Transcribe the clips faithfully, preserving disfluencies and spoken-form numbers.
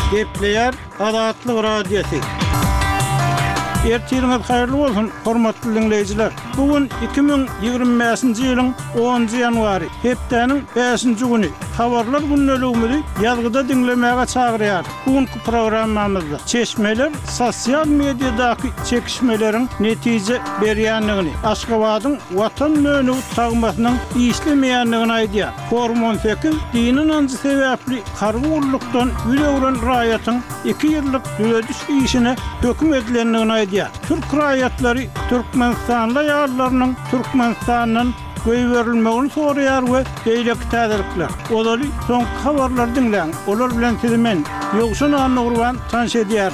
Gepleyer Adatlyk Radiosu. Ertiriniz hayırlı olsun, hormatly dinleyijiler. Bugün iki bin ýygrimi beşinji ýylyň onunjy ýanwary, hepdeniň beşinji güni. Habarlar günnäligimizi ýazgyda dinlemäge çagyrýar. Bugünkü programmamyzda çeşmeler sosial mediadaky çekişmeleriň netije berýänligini, Aşgabatyň watan möhüni tagmasynyň işlemeýänligini aýdýar. Hormon fekiz dinin anjy sebäpli kargurlukdan ýüregren raýatyň iki ýyllyk düýediş işine höküm edilenligini aýdýar. Türk raýatlary Türkmenistanly ýarlarynyň Türkmenistanyň göý berilmegini soraýar we beýleki täzelikler. Olary soňky habarlar dinleň. Olar bilen sizimen ýogşun anny gurban tanış edýär.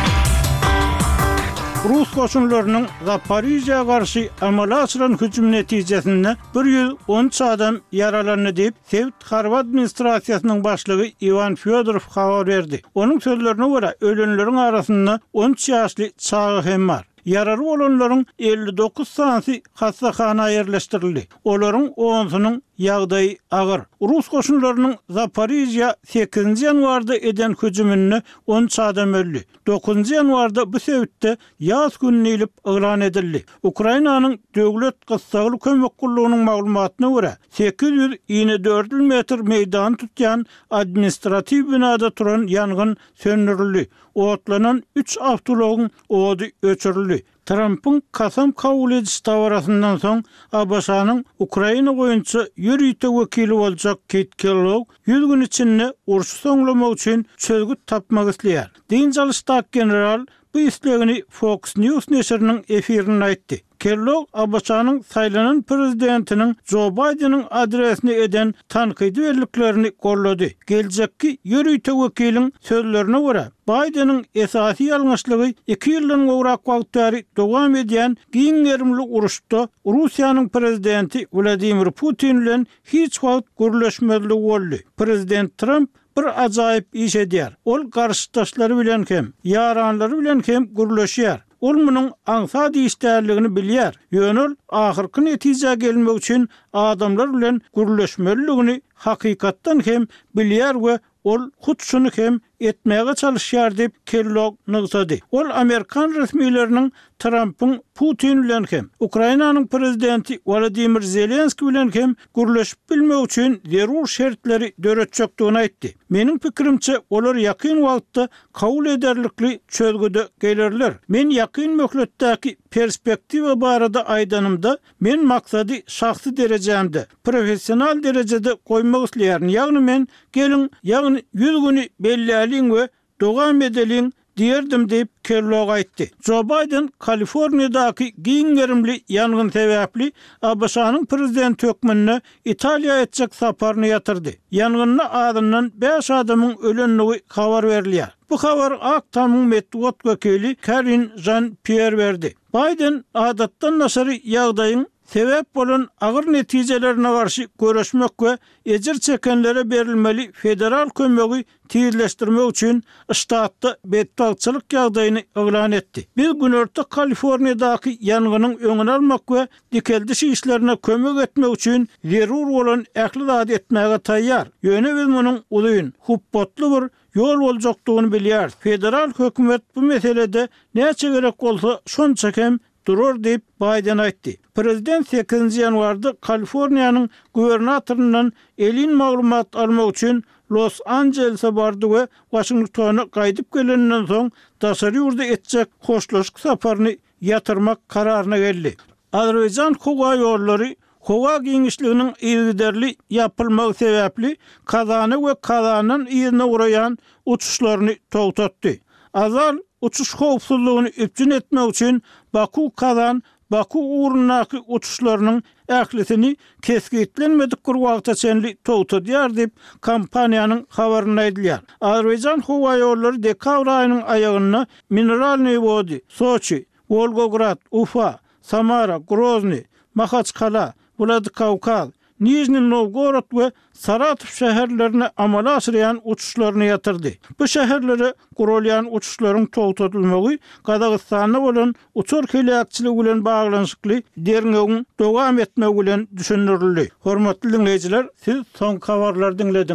Rus koşunlarının Zaporizhya karşı amala açılan hücum netijesinde bir yüz on üç adam yaralandı deyip Sevt Harp administrasiýasynyň başlygy Ivan Fyodorov habar berdi. Onun sözlerine göre ölenlerin arasında on üç ýaşly çağı hem var. Yararı olanların elli dokuz sanysy hassahana yerleştirildi. Olaryň onsynyň ýagdaýy agyr. Rus koşunlarynyň Zaporizhya sekizinji ýanwarda eden hüjümüne on üç adam öldü. dokuzunji ýanwarda bu sebäpde ýaz gününe ilip eglan edildi. Ukrainanyň döwlet gysgaly kömek gullugynyň maglumatyna görä sekiz yüz ýygrimi dört metr meýdan tutýan administrativ binada turan ýangyn söndürildi. Otlanan üç avtologyň ody öçürildi. Trump'ın kasam kabul ediş dawarasyndan soň A B S-nyň Ukraina goýunça ýürüýte wekili boljak Kate Kellogg yüz gün içinde urşy soňlamak üçin çözgüt tapmak isleýär. Diň çalyşdak general bu islegini Fox News neşriniň efirinde aýtdy. Kellogg A B S-nyň saýlanan prezidentiniň Joe Biden'ın adresine eden tankydy belliklerini gollady. Geljekki ýürüýte wekiliň sözlerine görä Biden'ın esasy ýalňyşlygy iki ýyldan gowrak wagtary dowam edýän giňerimli uruşda Russiýanyň prezidenti Vladimir Putin bilen hiç wagt gürleşmezlik boldy. Prezident Trump bir ajaýyp iş edýär. Ol garşydaşlary bilen hem, ýaranlary bilen hem gürleşýär. Ol munyň aňsa diýişdärligini bilýär. Ýönül ahyrky netije gelmek üçin adamlar bilen gürleşmeligini hakykatdan hem bilýär we ol hutşuny hem etmäge çalışýar diýip Kellogg nygzady. Ol Amerikan resmiýetleriniň Trump'ın Putin bilen hem Ukrainanyň prezidenti Volodymyr Zelenski bilen hem gürleşip bilmek üçin zerur şertleri döretjekdigini aýtdy. Meniň pikirimçe olar ýakyn wagtda kabul ederlikli çözgüde gelirler. Men ýakyn möhletdäki perspektiwa barada aýdanymda men maksady şahsy derejemde, professional derejede goýmak isleýärin. Ýagny men gelin ýagny yüz güni belläliň we dowam edeliň diýerdim diýip Kellogg aýtdy. Joe Biden Kaliforniýadaky giňerimli ýangyn sebäpli A B S-nyň prezident hökmüne Italiýa etjek saparyny ýatyrdy. Ýangynna adından beş adamyň ölenligi habar berilýär. Bu habar Aktamyň medeniýet wekili Karine Jean-Pierre berdi. Biden adatdan nasary ýagdaýyň sebäp bolan agyr netijelerine garşy göreşmek we ejir çekenlere berilmeli federal kömegi tiýirleşdirmek üçin ştatda betdagçylyk ýagdaýyny eglan etdi. Bir gün örtü Kaliforniýadaky ýanganyň öňüni almak we dikeldiş işlerine kömek etmek üçin zerur bolan ähli etmäge taýýar. Ýöne biz munyň ulyň, hupbotly bir ýol boljakdygyny bilýär. Federal hökümet bu meselede näçe gerek bolsa şonça hem durur diýip Biden aýtdy. Prezident sekizinji ýanwarda Kaliforniýanyň gubernatorundan elin maglumat almak üçin Los Angeles'a bardy we Washingtona gaýdyp gelenden soň daşary ýurda etjek hoşlaşyk saparyny ýatyrmak kararyna geldi. Azerbaýjan howa ýollary howa giňişliginiň ýygyderli ýapylmagy sebäpli Kazany we Kazanyň ýerine uraýan uçuşlaryny togtatdy. Azal uçuş howpsuzlygyny üpjün etmek üçin Baku Kazan Baku uğrundaky uçuşlarynyň ählisini keskitlenmedik bir wagta çenli togtadýar diýip kompaniýanyň habaryna aýdylýar. Azerbaýjan howa ýollary dekabr aýynyň aýagyna Mineralny Vody, Sochi, Volgograd, Ufa, Samara, Grozny, Makhatchkala, Vladikavkaz, Nijni Novgorod we Saratov şäherlerine amala aşyran uçuşlaryny ýatyrdy. Bu şäherlere gurulýan uçuşlaryň togtatylmagy Gazagystanda bolan uçur kelekçiligi bilen baglanyşykly derňegiň dowam etmegi bilen düşündirildi. Hormatly dinleyijiler, siz soň habarlary dinlediniz.